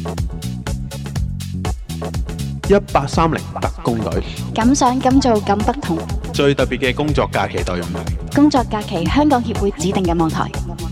1830特工隊， 敢想敢做敢不同。 最特別嘅工作假期隊伍。 工作假期香港協會指定嘅網台。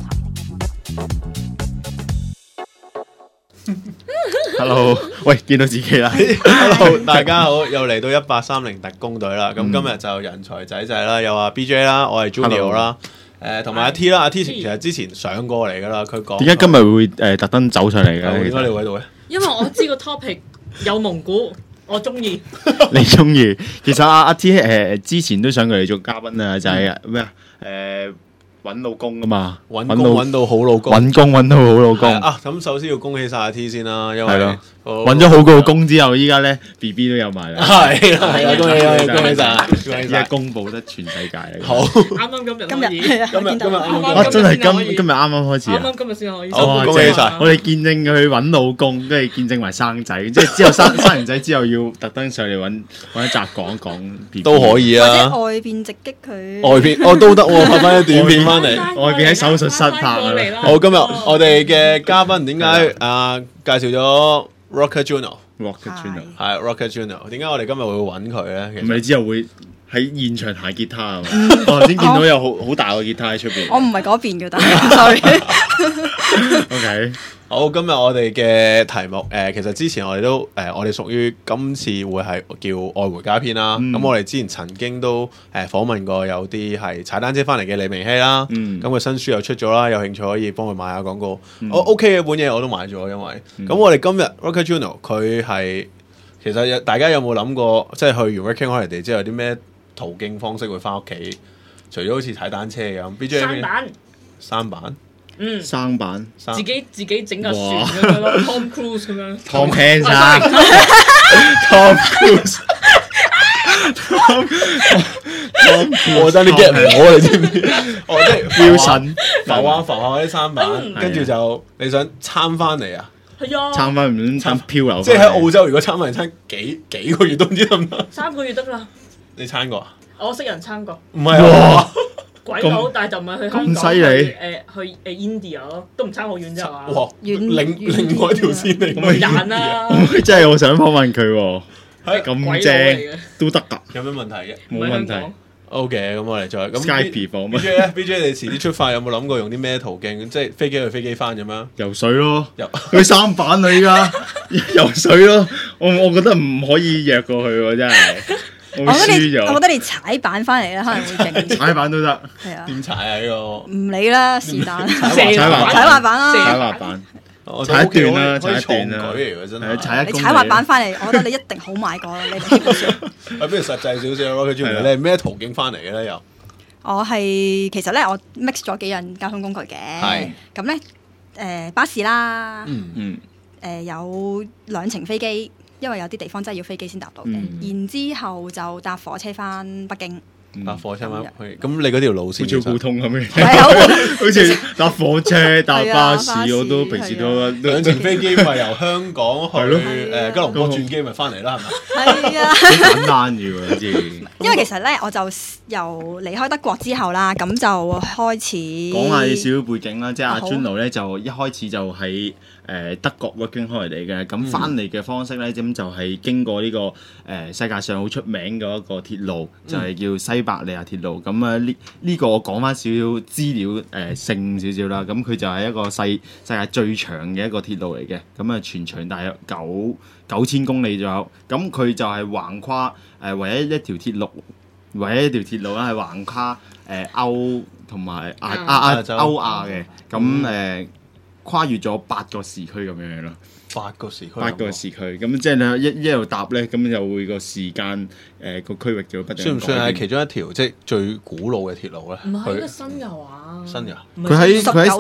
Hello， 喂，見到自己啦。 Hello， 大家好，又嚟到1830特工隊啦。咁今日就人才仔仔啦，有阿 BJ 啦，我係 Junior 啦，同埋阿 T 啦。阿 T 其實之前上過嚟噶啦，佢講點解今日會特登走上嚟嘅？ 點解你會喺度嘅？ 因為我知個 topic 有蒙古，我中意。 你中意？其實阿 T 之前都上過嚟做嘉賓啊，就係咩啊？揾老公啊嘛， 揾到好老公， 揾到好老公啊！咁首先要恭喜晒阿 T 先啦，因為揾咗好個工之後，依家咧 BB 都有埋啦， 係啦，恭喜晒！ 依家公佈得全世界嚟。 好， 啱啱今日真係今日啱啱開始啊！ 啱啱今日先可以。 好，恭喜晒！ 我哋見證佢揾老公，跟住見證埋生仔，即係之後生完仔之後要特登上嚟揾一集講一講 BB 都可以啊。 或者外邊直擊佢， 外邊都得喎，拍翻啲短片翻嚟。 外邊喺手術室拍啊！ 好，今日我哋嘅嘉賓點解介紹咗 Rocker Juno？ 係 Rocker Juno， 點解我哋今日會揾佢咧？ 唔係之後會喺現場彈吉他啊嘛！我頭先見到有好大個吉他喺出邊。 我唔係嗰邊嘅，但係 OK， 好，今日我哋嘅題目其實之前我哋都我哋屬於今次會係叫愛回家篇啦。咁我哋之前曾經都訪問過有啲係踩單車翻嚟嘅李明熙啦。咁佢新書又出咗啦，有興趣可以幫佢買下廣告。OK 嘅本嘢我都買咗，因為咁我哋今日 Rocker Juno 佢係其實大家有冇諗過，即係去完 Working Holiday 之後有啲咩途徑方式會翻屋企？除咗好似踩單車咁 ，BJ 三板。 生板自己整架船咁樣咯 ，Tom Cruise 咁樣。 Tom Hanks 啊 ，Tom Cruise， 我覺得你 get 唔到你知唔知？我即係 Wilson 浮下嗰啲三板，跟住就你想參翻嚟啊？ 係啊， 參翻唔參漂流， 即係喺澳洲，如果參翻嚟參幾個月都唔知得唔得 ？3個月得啦。 你參過啊？ 我識人參過。 唔係啊！ 鬼佬，但係就唔係去香港， 咁犀利去India 咯，都唔差好遠啫嘛。 哇！另外一條線嚟， 咁人啦。 真係我想訪問佢喎，咁正都得㗎， 有咩問題嘅？ 冇問題。 OK， 咁我哋再咁 Skype 訪問。 BJ 你遲啲出發有冇諗過用啲咩途徑？即係飛機去飛機翻咁樣？ 游水咯，佢三板啊依家游水咯，我覺得唔可以約過去喎，真係。我覺得你踩板翻嚟咧，可能會勁。 踩板都得， 係啊。 點踩啊？呢個唔理啦，是但。 踩滑板啦， 踩滑板，踩一段啦，踩一段啦。 真係踩一。 你踩滑板翻嚟，我覺得你一定好買過啦。你基本上。 不如實際少少咯，佢專門你係咩途徑翻嚟嘅咧？又我係其實咧，我 mix 咗幾樣交通工具嘅。係。咁咧，巴士啦，有2程飛機。因為有啲地方真係要飛機先搭到嘅，然之後就搭火車翻北京。 搭火車翻去，咁你嗰條路線好似普通咁嘅，好似搭火車搭巴士，我都平時都 2程飛機咪由香港去吉隆坡轉機咪翻嚟啦，係咪？ 係啊， 好簡單嘅喎，知。 因為其實咧，我就由離開德國之後啦，咁就開始講下少少背景啦，即係阿 Juno 咧就一開始就喺德國 working holiday 嘅，咁翻嚟嘅方式咧，咁就係經過呢個世界上好出名嘅一個鐵路，就係叫西伯利亞鐵路。咁啊呢個我講翻少少資料性少少啦，咁佢就係一個世界最長嘅一個鐵路嚟嘅，咁啊全長大約9000公里左右，咁佢就係橫跨唯一一條鐵路啦，係橫跨歐同埋歐亞嘅，咁跨越咗8個時區咁樣咯，8個時區，咁即係你一路搭咧，咁就會個時間個區域就會不斷。算唔算係其中一條即係最古老嘅鐵路咧？ 唔係，呢個新嘅話， 佢喺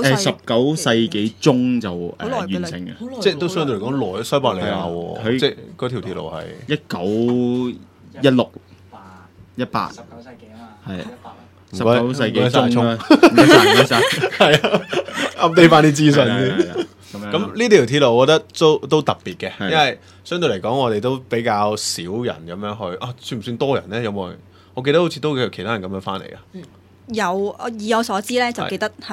19世紀中就完成嘅， 即係都相對嚟講耐。西伯利亞喎，即係嗰條鐵路係 1916、18、19世紀啊嘛，係19世紀中啦，唔該晒， 係啊。update 翻啲資訊先。咁呢條鐵路我覺得都特別嘅，因為相對嚟講我哋都比較少人咁樣去啊，算唔算多人咧？有冇人？我記得好似都有其他人咁樣翻嚟噶。 有，以我所知咧，就記得係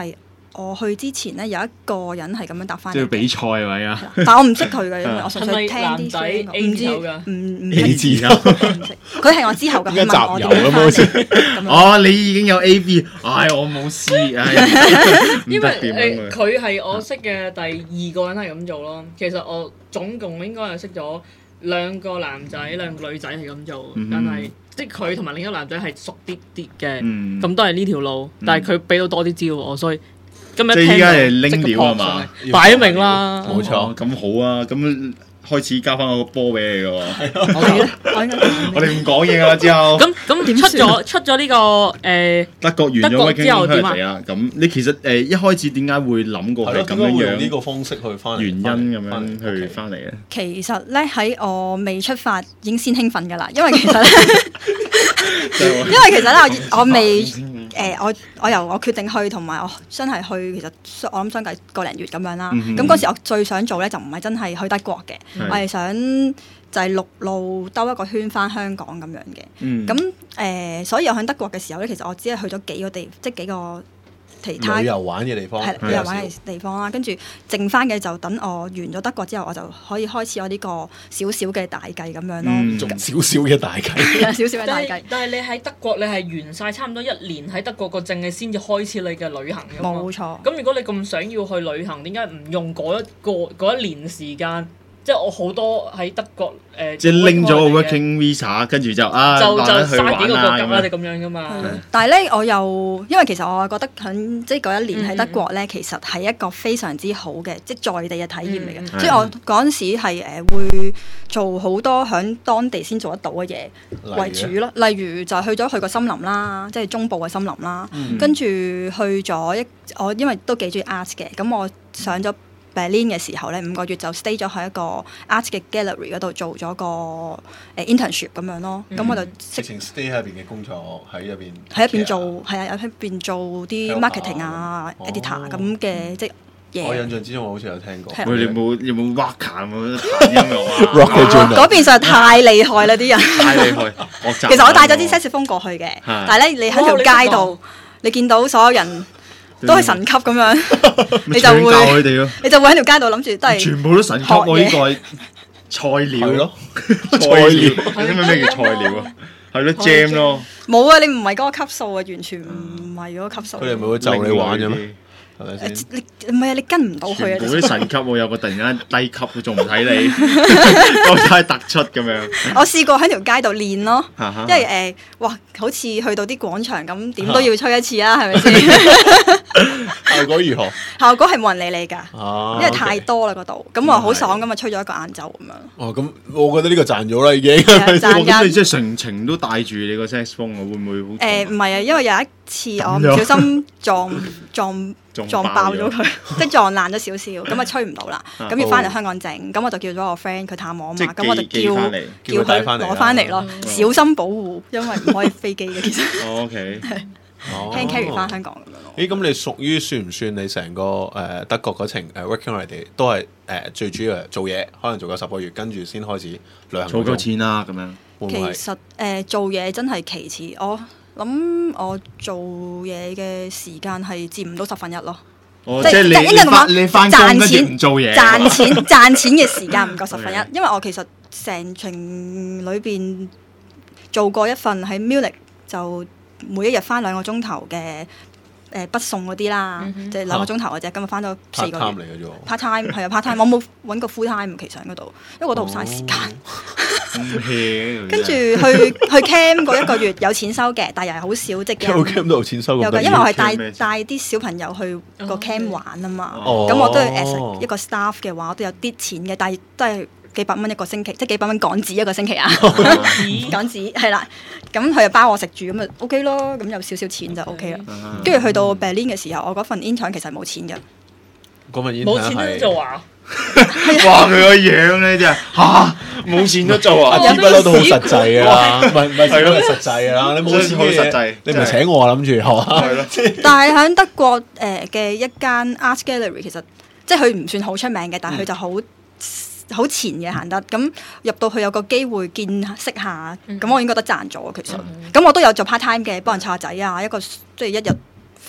我去之前咧，有一個人係咁樣答翻嚟嘅， 即係比賽位啊！ 但我唔識佢嘅，因為我純粹聽係咪男仔啲聲， A 唔知字頭㗎唔 A 字頭，唔識。佢係我之後嘅，佢問我點樣翻嚟咁樣。 哦，你已經有 A B，唉，我冇 C，唉，唔因得掂為啊！ 佢係我識嘅第二個人係咁做咯。其實我總共應該係識咗2個男仔、2個女仔係咁做，但係即係佢同埋另一個男仔係熟啲嘅，咁都係呢條路。但係佢俾到多啲招我，所以今日即係依家係聽到拎料啊嘛， 擺明啦， 冇錯。 咁好啊，咁開始交翻個波俾你嘅喎。 我咧，我應該我哋唔講嘢啦之後。 咁點出咗呢個誒德國完咗德國 Working 之後點啊 Holiday 啦，咁你其實一開始點解會諗過係咁係咯，點解會樣用呢個方式去翻嚟？ 原因咁返樣嚟去翻嚟咧？ 其實咧喺我未出發已經先興奮㗎啦，因為其實咧，因為其實咧我未我由我決定去同埋我真係去，其實我諗相隔個零月咁樣啦。咁嗰時我最想做咧就唔係真係去德國嘅，我係想就係陸路兜一個圈翻香港咁樣嘅。咁所以我喺德國嘅時候咧，其實我只係去咗幾個即係幾個其他旅遊玩嘅地方， 係旅遊玩嘅地方啦。跟住剩翻嘅就等我完咗德國之後，我就可以開始我呢個少少嘅大計咁樣咯。 仲少少嘅大計。 少少嘅大計。 但係你喺德國，你係完晒差唔多1年喺德國個證，你先至開始你嘅旅行㗎嘛。 冇錯。 咁如果你咁想要去旅行，點解唔用嗰一年時間？即係我好多喺德國即係拎咗個 Working Visa，跟住就就去嘥幾個國家啦， 玩你咁樣噶嘛。 但係咧，我又因為其實我覺得喺即係嗰一年喺德國咧，其實係一個非常之好嘅即係在地嘅體驗嚟嘅。所以我嗰陣時係會做好多喺當地先做得到嘅嘢為主咯。例如就去個森林啦，即係中部嘅森林啦。跟住去咗我因為都幾中意 art 嘅，咁我上咗Berlin 嘅時候咧，5個月就 stay 咗喺一個 art 嘅 gallery 嗰度做咗個internship 咁樣咯。咁我就直情 stay 喺入邊嘅工作喺入邊， 喺入邊做係啊，喺入邊做啲 marketing 啊、editor 咁嘅即係嘢。 我印象之中我好似有聽過。 喂，你有冇 Waka 咁彈音樂啊 Rock 嗰邊實在太厲害啦啲人。 太厲害！其其實我帶咗啲 saxophone 過去嘅，但係咧你喺條街度，你見到所有人都係神級咁樣，你就會教佢哋咯。 你就會喺條街度諗住都係全部都神級，我呢個係菜鳥咯， 菜鳥，你知唔知咩叫菜鳥啊？係咯，jam 咯。 冇啊！你唔係嗰個級數啊，完全唔係嗰個級數。 佢哋咪會就你玩嘅咩？係咪先？ 你唔係啊！你跟唔到佢啊！ 全部啲神級，我有個突然間低級，佢仲唔睇你，我太突出咁樣。 我試過喺條街度練咯，因為哇，好似去到啲廣場咁，點都要吹一次啊，係咪先？ 效果如何？ 效果係冇人理你㗎，因為太多啦嗰度。咁我好爽咁啊，吹咗一個晏晝咁樣。 哦，咁我覺得呢個賺咗啦已經。 咁你即係成程都帶住你個 saxophone，會唔會好？ 唔係啊，因為有一次我唔小心撞爆咗佢，即係撞爛咗少少，咁啊吹唔到啦，咁要翻嚟香港整，咁我就叫咗我 friend 佢探我啊嘛，咁我就叫佢攞翻嚟咯，小心保護，因為唔可以飛機嘅其實。 OK， hand carry 翻香港咁樣咯。 咦，咁你屬於算唔算你成個德國嗰程working holiday 都係最主要係做嘢，可能做夠10個月，跟住先開始旅行。 儲夠錢啦咁樣。 其實做嘢真係其次，我諗我做嘢嘅時間係佔唔到1/10咯。 即係你翻工跟住唔做嘢， 賺錢嘅時間唔夠1/10，因為我其實成程裏邊做過一份喺 Munich 就每一日翻2個鐘頭嘅北送嗰啲啦，即係2個鐘頭嘅啫，咁啊翻咗4個月。 part time 嚟嘅啫。 part time 係啊 part time，我冇揾過 full time 其實喺嗰度，因為覺得好嘥時間。跟住去 camp 嗰1個月有錢收嘅，但係又係好少即係。 camp 都有錢收咁多。 因為我係帶啲小朋友去個 camp 玩啊嘛，咁我都係 as 一個 staff 嘅話，我都有啲錢嘅，但係都係幾百蚊一個星期，即係幾百蚊港紙一個星期啊。港紙係啦，咁佢就包我食住，咁就 OK 咯，咁有少少錢就 OK 啦。跟住去到 Berlin 嘅時候，我嗰份 intern 其實冇錢嘅。 嗰份 intern 冇錢都做啊！ 哇！佢個樣咧真係嚇，冇錢都做啊！ 啲不嬲都好實際㗎啦，唔係係咯，實際㗎啦。你冇錢嘅嘢，你唔係請我諗住係嘛？係咯。 但係喺德國嘅一間 art gallery 其實即係佢唔算好出名嘅，但係佢就好前嘅行得，咁入到去有個機會見識下，咁我應該都賺咗其實。咁我都有做 part time 嘅，幫人湊下仔啊，一個即係1日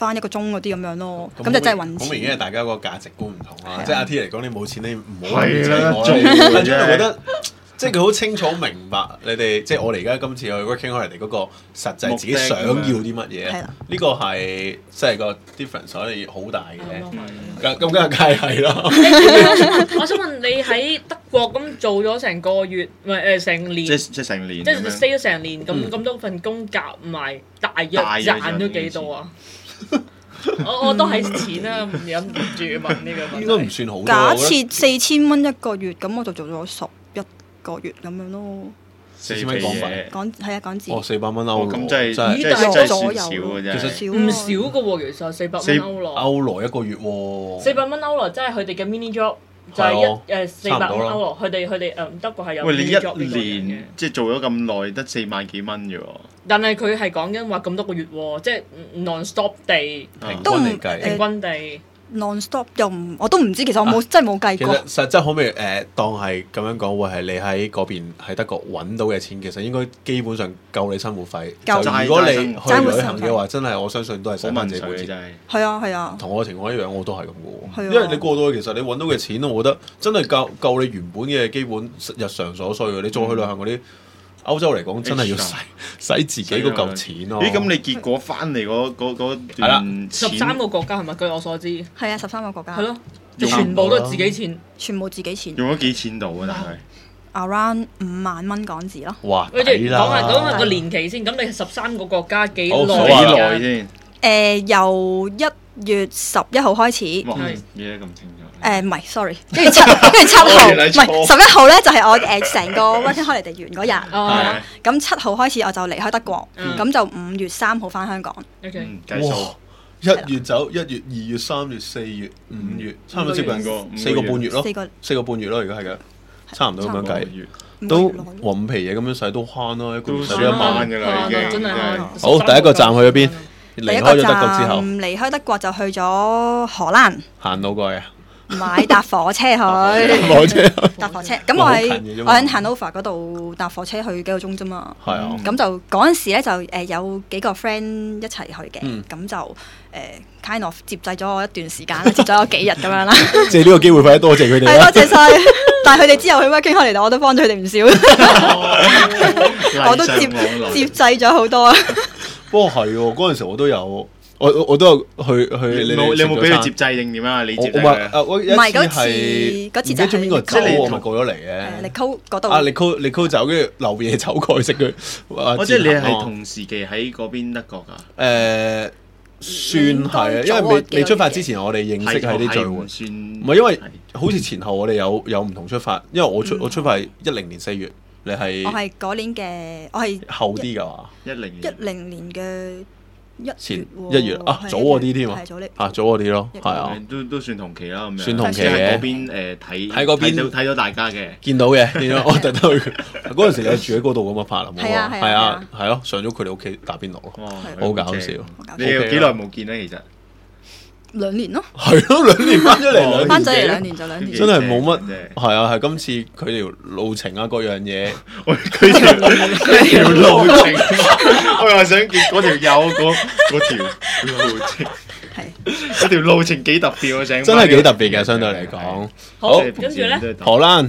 翻1個鐘嗰啲咁樣咯，咁就真係揾錢。 好明顯係大家個價值觀唔同啦。即係阿 T 嚟講，你冇錢你唔好係啦， 我覺得。即係佢好清楚明白你哋，即係我哋而家今次去 working holiday 嗰個實際自己想要啲乜嘢，呢個係即係個 difference 所以好大嘅。咁梗係係啦。 我想問你喺德國咁做咗成個月，唔係成年， 即成年， 即係 stay 咗成年咁多份工夾埋，大約賺咗幾多啊？我都係錢啦，忍唔住問呢個問題。 應該唔算好多。 假設4000蚊一個月，咁我就做咗11個月咁樣咯 ，4000蚊港幣， 係啊港紙。 哦，400蚊歐羅， 咁真係左少右嘅啫， 其實唔少嘅喎，其實400蚊歐羅。 歐羅一個月喎。 400蚊歐羅，即係佢哋嘅 mini job 就係400蚊歐羅。佢哋德國係有 mini job 呢個嘅。 即係做咗咁耐，得4萬幾蚊啫喎。 但係佢係講緊話咁多個月喎，即係 non-stop 地平均嚟計， 平均地。 non-stop 又我都唔知，其實我冇真係冇計過。 其實實質可唔可以當係咁樣講，會係你喺嗰邊喺德國揾到嘅錢，其實應該基本上夠你生活費。就如果你去旅行嘅話，真係我相信都係使翻自己本錢。 係啊係啊， 同我嘅情況一樣，我都係咁嘅喎。 因為你過到去，其實你揾到嘅錢，我覺得真係夠你原本嘅基本日常所需嘅。你再去旅行嗰啲。歐洲嚟講真係要使自己嗰嚿錢咯。 咁你結果翻嚟嗰段 13個國家係咪？據我所知係啊，13個國家。 係咯，全部都係自己錢。 全部自己錢。 用咗幾錢度啊？大概 around 5萬蚊港紙咯。 哇！ 講下個年期先。咁你13個國家幾耐先？ 由1月11號開始。 哇！記得咁清楚。 唔係，sorry，跟住7號，唔係11號咧，就係我成個 working holiday 完嗰日。咁7號開始我就離開德國，咁就5月3號翻香港。 計數 1月走，1月、2月、3月、4月、5月，差唔多接近4個半月咯，4個半月咯，而家係嘅，差唔多咁樣計，都黃皮嘢咁樣使都慳咯，一個月使咗1萬㗎啦，已經真係。 好，第一個站去咗邊？離開咗德國之後， 離開德國就去咗荷蘭。 行到過去啊？ 唔係搭火車去，搭火車。咁我喺 Hanover 嗰度搭火車去幾個鐘啫嘛。 係啊。 咁就嗰陣時咧就有幾個 friend 一齊去嘅，咁就kind of 接濟咗我一段時間啦，接咗我幾日咁樣啦。 借呢個機會快啲多謝佢哋。 係多謝晒，但係佢哋之後去 working holiday，我都幫咗佢哋唔少，我都接濟咗好多。 不過係喎，嗰陣時我都有。我都有去你有冇俾佢接濟定點啊？你接濟我唔係嗰次就係邊個走我咪過咗嚟嘅。 力溝嗰度。 力溝走，跟住留嘢走過去食佢。 即係你係同時期喺嗰邊德國㗎？ 算係啊，因為未出發之前，我哋認識喺啲聚會。唔係因為好似前後我哋有唔同出發，因為我出發係10年4月，你係我係嗰年嘅，我係後啲㗎嘛 ？10年嘅。 前1月啊，早我啲添啊，早我啲咯，係啊， 都算同期啦咁樣。 算同期嘅。 嗰邊睇到大家嘅， 見到我特登去嗰陣時，你住喺嗰度咁啊，拍啦，係啊，係咯，上咗佢哋屋企打邊爐咯，好搞笑。 你有幾耐冇見咧？其實 2年咯， 係咯，2年翻咗嚟， 翻咗嚟2年就2年， 真係冇乜，係啊，係今次佢條路程啊，各樣嘢， 佢條路程，我又想見嗰條友嗰條路程，係嗰條路程幾特別啊！真係幾特別嘅，相對嚟講。 好，跟住咧， 荷蘭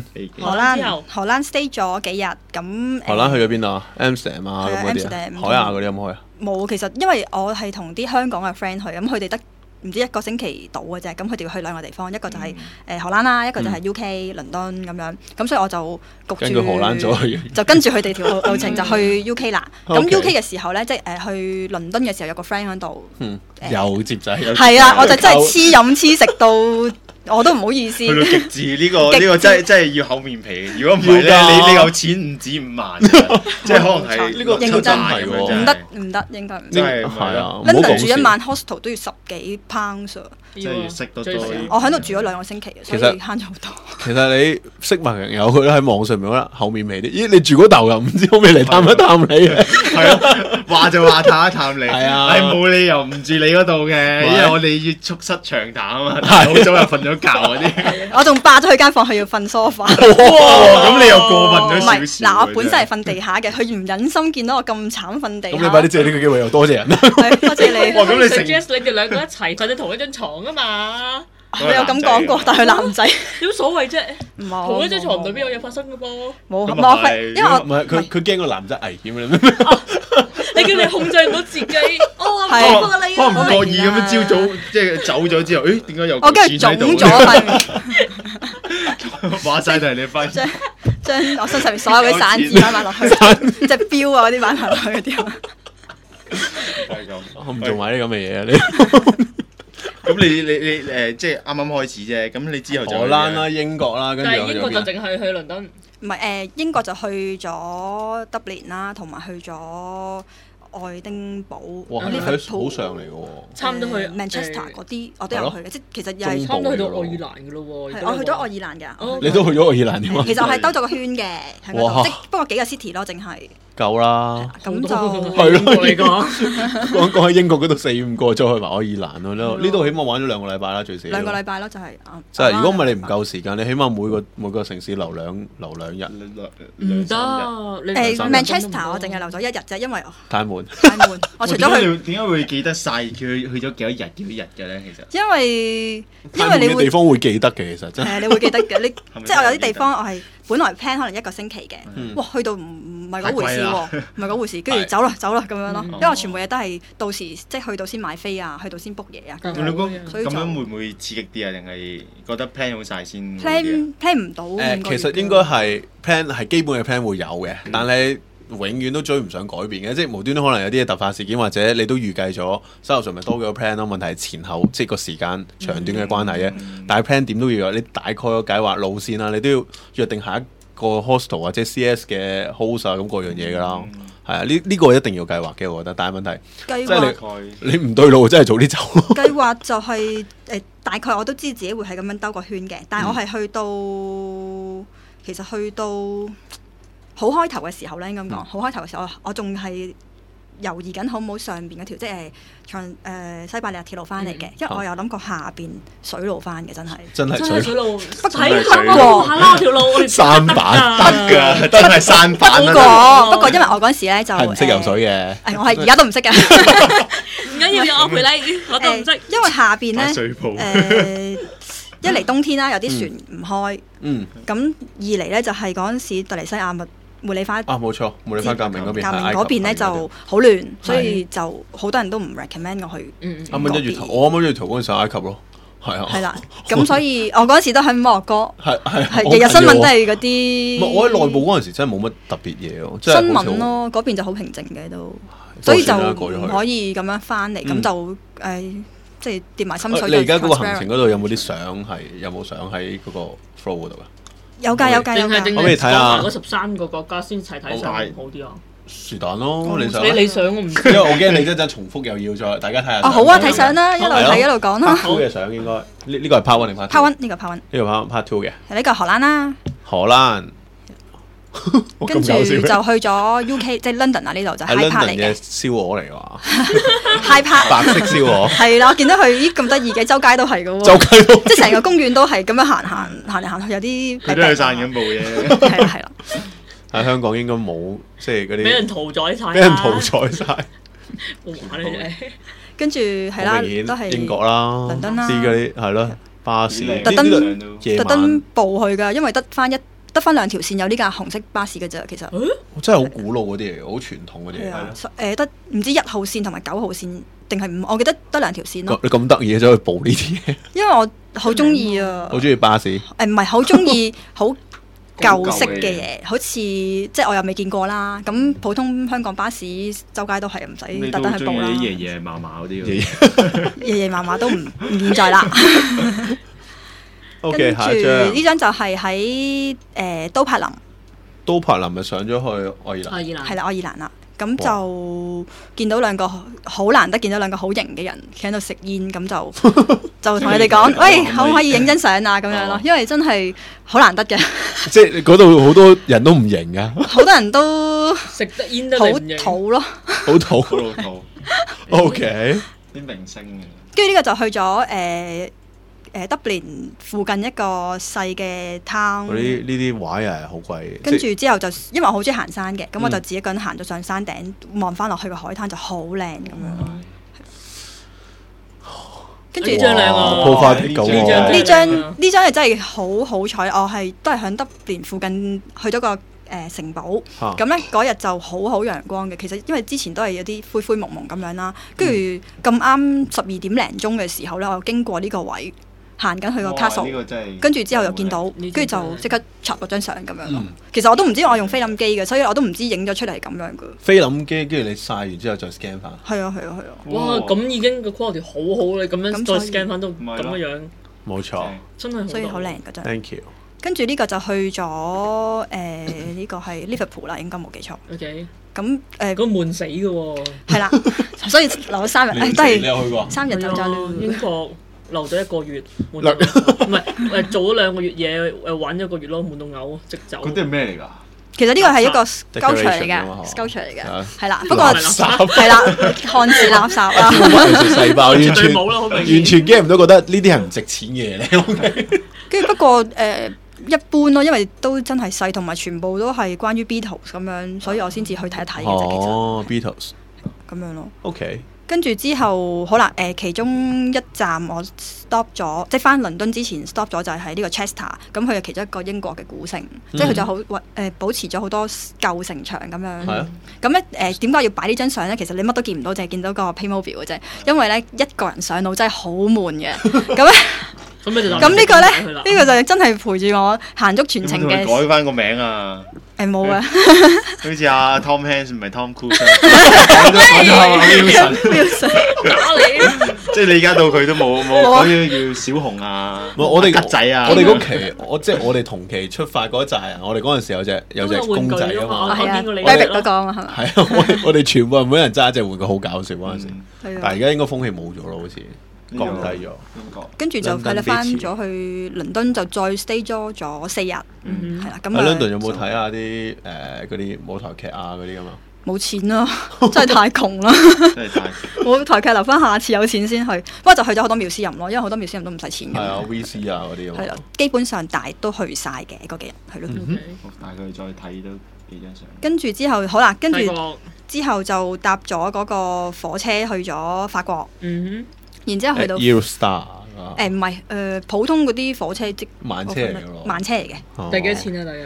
stay 咗幾日，咁荷蘭去咗邊度啊？Amsterdam啊咁嗰啲啊，海牙嗰啲有冇去啊？ 冇，其實因為我係同啲香港嘅 friend 去，咁佢哋得唔知1個星期到嘅啫，咁佢哋要去2個地方，一個就係荷蘭啦，一個就係 UK 倫敦咁樣，咁所以我就焗住荷蘭咗就跟住佢哋條路程就去 UK 啦。咁 UK 嘅時候咧，即係去倫敦嘅時候有個 friend 喺度， 有接濟， 係啊，我就真係黐飲黐食到。我都唔好意思， 去到極致呢個真係要厚面皮。如果唔係咧，你有錢唔止5萬，即係可能係呢個認真係唔得，應該唔得。 係啊 ，London 住1晚 hostel 都要10幾pounds， 即係要識得多。 我喺度住咗2個星期，所以慳咗好多。 其實你識朋友佢喺網上面覺得厚面皮啲，咦？你住嗰頭又唔知可唔可以嚟探一探你啊？ 係啊，話就話探一探你， 係啊， 係冇理由唔住你嗰度嘅，因為我哋要促膝長談啊嘛，好早就瞓咗咗覺嗰啲。 我仲霸咗佢間房，佢要瞓 sofa。 咁你又過分咗少唔係， 少。 嗱，我本身係瞓地下嘅，佢唔忍心見到我咁慘瞓地下。 咁你快啲借呢個機會又多謝人啦。 係多謝你。 哇咁你成 suggest 你哋兩個一齊瞓喺同一張床啊嘛， 我有咁講過，但係佢男仔有乜所謂啫？ 冇同一張床對邊有嘢發生嘅噃？ 冇咁冇係因為我唔係佢驚個男仔危險啊！ 你叫你控制唔到自己，我話係唔過你可能唔覺意咁樣朝早即係走咗之後，誒點解有嚿我跟住腫錢喺度？ 咗塊面， 話晒都係你分。 將我身上面所有嘅散紙擺埋落去，隻錶啊嗰啲擺埋落去嗰啲。 係咁。 我唔做埋啲咁嘅嘢啊！你咁你即係啱啱開始啫，咁你之後就荷蘭啦、英國啦，跟住但係英國就又去咗邊淨係去倫敦， 唔係英國就去咗德連啦，同埋去咗愛丁堡、 哇， 利係物浦好上嚟嘅喎。 差唔多去 Manchester 嗰啲，我都有去嘅，即係其實又係差唔多去到愛爾蘭嘅咯喎。 係我去咗愛爾蘭㗎。 哦你都去咗愛爾蘭點啊？ 其實我係兜咗個圈嘅喺嗰哇度，即係不過幾個 city 咯，淨係夠啦。 咁就係咯你講講喺英國嗰度4-5個，再去埋愛爾蘭咯。呢度起碼玩咗2個禮拜啦，最少。 2個禮拜咯，就係即係如果唔係你唔夠時間，你起碼每個城市留兩日。 唔得，你 Manchester 我淨係留咗1日啫，因為太悶。 太悶。我除咗去， 點解會記得晒佢去咗幾多日嘅咧？其實因為太悶你會嘅地方會記得嘅，其實真係。 你會記得嘅，你係咪即係我有啲地真係記得方我係本來 plan 可能1個星期嘅，哇去到唔係嗰回事喎，唔係嗰回事，跟住係走啦咁樣咯，因為我全部嘢都係到時即係去到先買飛啊，去到先 book 嘢啊你覺得所以就咁樣會唔會刺激啲啊？定係覺得 plan 好晒先好啲啊？ ，plan 唔到5個月其實應該係 plan 係基本嘅 plan 會有嘅，但係永遠都追唔上改變嘅，即係無端端可能有啲突發事件，或者你都預計咗手頭上咪多幾個 plan 咯。問題係前後即係個時間長短嘅關係啫。但係 plan 點都要有，你大概個計劃路線啦，你都要約定下一個 hostel 或者 CS 嘅 host 啊咁嗰樣嘢㗎啦。係啊，呢個一定要計劃嘅，我覺得。但係問題計即係劃你唔對路，真係早啲走咯。 計劃就係大概我都知自己會係咁樣兜個圈嘅，但係我係去到其實去到好開頭嘅時候咧，應該咁講，好開頭嘅時候我仲係猶豫緊好唔好上邊嗰條即係西伯利亞鐵路翻嚟嘅，因為我有諗過下邊水路翻嘅，真係真係真係水路， 不過睇下啦條路，我哋舢板得㗎，真係山板不啦。 過因為我嗰陣時咧就係唔識游水嘅。 我係而家都唔識嘅。 唔緊要，有我陪你，我都唔識。 因為下邊打水泡咧一嚟冬天啦，有啲船唔開， 嗯咁二嚟咧就係嗰陣時突尼西亞茉莉花啊，冇錯，茉莉花革命嗰邊， 革命係埃及嗰邊咧嗰就好亂，所以就好多人都唔 recommend 我去。 啱啱1月頭，我啱啱1月頭嗰陣時喺埃及咯，係啊。 係啦，咁所以我嗰陣時都喺摩洛哥， 係日日新聞都係嗰唔係我喺內啲部嗰陣時真係冇乜特別嘢咯，即係新好似聞咯，嗰邊就好平靜嘅都，所以就唔可以咁樣翻嚟，咁就即係跌埋心水。 你而家嗰個行程嗰度有冇啲相係有冇相喺嗰個 flow 嗰度啊？ 有㗎有㗎有㗎。 可唔可以睇下嗰13個國家先齊睇相好啲啊？ 是但咯，你想？ 你想我唔知， 因為我驚你一陣重複又要再大家睇下。 哦好啊，睇相啦，一路睇一路講啦。 Part 2嘅相應該呢個係 Part 1定 Part 2？ Part 1呢個 Part 1， 呢個 Part 2嘅。 係呢個荷蘭啦。 荷蘭。 跟住就去咗 UK， 即係 London 啊，呢度就 Hyde Park 嚟嘅嘅燒鵝嚟㗎。 Hyde Park 白色燒鵝。 係啦，我見到佢咦咁得意嘅，周街都係嘅喎。 周街都。 即係成個公園都係咁樣行嚟行去，有啲佢都係散緊步嘅。 係啦係啦。 喺香港應該冇，即係嗰啲俾人屠宰晒， 俾人屠宰晒。 玩你哋。 跟住係啦，都係英國啦、 倫敦啦， 啲嗰啲係咯，巴士特登夜晚特登步去㗎，因為得翻2條線有呢架紅色巴士嘅啫，其實真係好古老嗰啲嚟嘅，好傳統嗰啲嚟。 得唔知1號線同埋9號線定係5，我記得得2條線咯。 你咁得意走去報呢啲嘢？ 因為我好中意啊， 好中意巴士。 唔係好中意好舊式嘅嘢，好似即係我又未見過啦。咁普通香港巴士周街都係唔使特登去報啦。 啲爺爺嫲嫲嗰啲， 爺爺嫲嫲都唔見在啦。 OK，下一張呢張就係喺都柏林。 都柏林咪上咗去愛爾蘭， 係啦，愛爾蘭啦。咁就見到兩個好難得見到兩個好型嘅人企喺度食煙，咁就同佢哋講：喂，可唔可以影張相啊？咁樣咯，因為真係好難得嘅。 即係嗰度好多人都唔型噶， 好多人都食得煙都好土咯， 好土， 好老土。 OK， 啲明星嘅。 跟住呢個就去咗德連附近一個細嘅 town。 呢啲畫又係好貴。 跟住之後就因為我好中意行山嘅，咁我就自己一個人行到上山頂，望翻落去個海灘就好靚咁樣。跟住呢張靚啊！ 鋪花啲狗呢張係真係好彩，我都係響德連附近去咗個城堡，咁咧嗰日就好陽光嘅。其實因為之前都係有啲灰灰蒙蒙咁樣啦，跟住咁啱12點零鐘嘅時候咧，我經過呢個位行緊去個 castle，跟住之後又見到，跟住就即刻插咗張相咁樣咯。其實我都唔知我用菲林機嘅，所以我都唔知影咗出嚟咁樣嘅。 菲林機跟住你曬完之後再 scan 翻。 係啊！ 哇！咁已經個 quality 好好，你咁樣再 scan 翻都咁樣。 冇錯， 真係所以好靚㗎真。 Thank you。 跟住呢個就去咗呢個係 Liverpool 啦，應該冇記錯。 OK。 咁嗰悶死嘅喎。 係啦，所以留咗3日，都係你有去過 3日就咗啦。 英國留咗1個月，唔係做咗2個月嘢，玩1個月咯，悶到嘔，即走。 嗰啲係咩嚟㗎？ 其實呢個係一個 sculpture 嚟嘅 ，sculpture 嚟嘅，係啦。不過係啦，看似垃圾啦。 細胞完全 get 唔到，覺得呢啲係唔值錢嘅嘢咧。 跟住不過一般咯，因為都真係細，同埋全部都係關於 Beatles 咁樣，所以我先至去睇一睇嘅啫。 哦，Beatles 咁樣咯。 OK。 跟住之後，好啦，其中一站我 stop 咗，即係翻倫敦之前 stop 咗，就係喺呢個 Chester，咁佢係其中一個英國嘅古城，即係佢就好保持咗好多舊城牆咁樣。 係啊。 咁咧點解要擺呢張相咧？其實你乜都見唔到，淨係見到個 Playmobil 嘅啫。因為咧一個人上路真係好悶嘅。咁咧。咁呢個咧，呢個就真係陪住我行足全程嘅。 改翻個名啊！ 冇啊， 好似阿 Tom Hanks 唔係 Tom Cruise。 Wilson 打你！ 即係你而家到佢都冇嗰啲叫小紅啊， 我哋吉仔啊。 我哋嗰期，即係我哋同期出發嗰陣，我哋嗰陣時有隻公仔啊嘛。 係啊，Rabbit 嗰個啊嘛係咪？ 係啊，我哋全部人每人揸一隻玩具，好搞笑嗰陣時。但係而家應該風氣冇咗咯，好似。降低咗， 跟住就係啦，翻咗去倫敦就再 stay 咗4日，係啦。咁喺倫敦有冇睇下啲嗰啲舞台劇啊嗰啲咁啊？ 冇錢啦，真係太窮啦！ 真係太舞台劇留翻下次有錢先去，不過就去咗好多廟私人咯，因為好多廟私人都唔使錢嘅。 係啊 ，VC 啊嗰啲。係啦，基本上大都去晒嘅嗰幾日，係咯。 大概再睇都幾張相。 跟住之後好啦，跟住之後就搭咗嗰個火車去咗法國。然之後去到 Eurostar 唔係普通嗰啲火車即慢車嚟嘅咯， 慢車嚟嘅。 第幾多錢啊？大約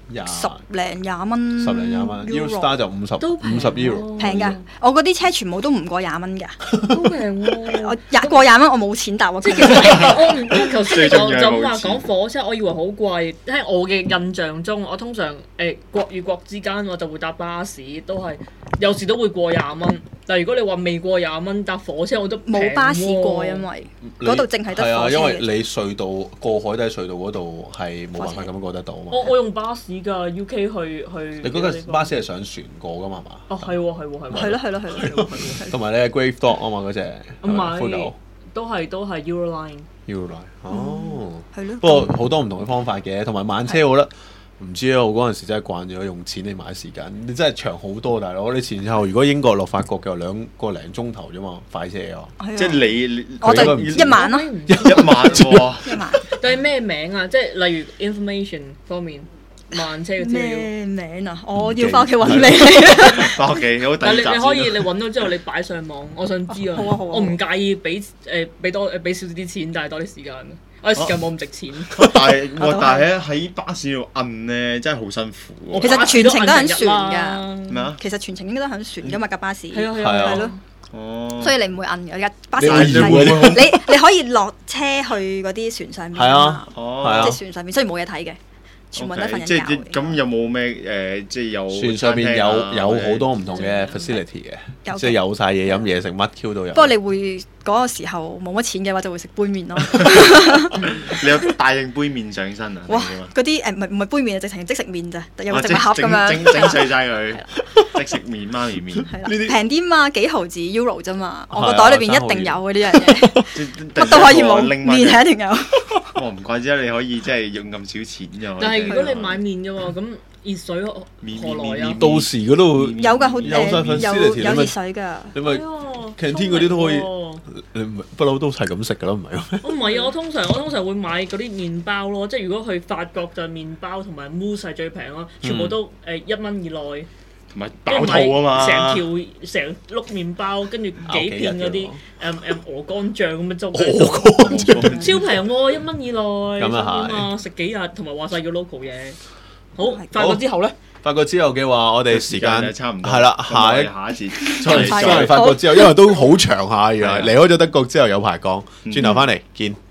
10零20蚊。 10零20蚊 Eurostar 就50 Euro。 平㗎，我嗰啲車全部都唔過20蚊㗎。 都平喎！ 我過20蚊，我冇錢搭喎。 即係其實我唔知頭先你就話講火車，我以為好貴。喺我嘅印象中，我通常國與國之間我就會搭巴士，都係有時都會過20蚊。但係如果你話未過20蚊搭火車，我都冇巴士過，因為嗰度淨係得火車。 因為你隧道過海底隧道嗰度係冇辦法咁樣過得到嘛。 我用巴士㗎 UK 去。 你嗰個巴士係上船過㗎嘛？ 哦，係喎。 係咯。 同埋你係 Grave Dog 啊嘛嗰隻。 唔係，都係 Euroline。 哦。 係咯。 不過好多唔同嘅方法嘅，同埋慢車我覺得。唔知啊！我嗰陣時真係慣咗用錢嚟買時間，你真係長好多大佬。你前後如果英國落法國嘅2個零鐘頭啫嘛，快車啊！ 即係你我就1晚咯 ，1晚喎。 但係咩名啊？即係例如 information 方面，慢車嘅資料咩名啊？我要翻屋企揾你。 翻屋企好。 但係你可以你揾到之後，你擺上網，我想知啊。我唔介意俾少啲錢，但係多啲時間。我時間冇咁值錢， 但係喺巴士度摁咧，真係好辛苦。 其實全程都喺船㗎。 咩啊？ 其實全程應該都喺船㗎嘛，架巴士。 係咯。 哦。 所以你唔會摁嘅，架巴士你可以落車去嗰啲船上面啊嘛，即係船上面，所以冇嘢睇嘅。全部都瞓緊覺嘅。 咁有冇咩即係有船上邊有好多唔同嘅 facility 嘅，即係有晒嘢飲嘢食，乜 Q 都有。 不過你會嗰個時候冇乜錢嘅話，就會食杯麵咯。 你有帶定杯麵上身啊？ 哇！嗰啲唔係杯麵啊，直情即食麵咋，有個食物盒咁樣。 整碎晒佢，即食麵媽咪麵。 係啦，平啲嘛，幾毫子 Euro 啫嘛。我個袋裏邊一定有嘅呢樣嘢，乜都可以冇，麵係一定有。 唔怪之得你可以即係用咁少錢啫。 但係如果你買麵啫喎，咁熱水何來啊？ 到時嗰度有㗎，好有熱水㗎。 你咪 canteen 嗰啲都可以， 你不嬲都係咁食噶啦，唔係咩？ 我唔係啊，我通常會買嗰啲麵包咯，即係如果去法國就麵包同埋 mousse 係最平咯，全部都1蚊以內。 同埋飽肚啊嘛， 成碌麵包，跟住幾片嗰啲鵝肝醬咁樣就鵝肝醬超平喎，1蚊以內咁啊食幾日，同埋話晒叫 local 嘢。好，法國之後咧？ 法國之後嘅話，我哋時間差唔多， 係啦，下一次再嚟法國之後，因為都好長下，原來離開咗德國之後有排講，轉頭翻嚟見。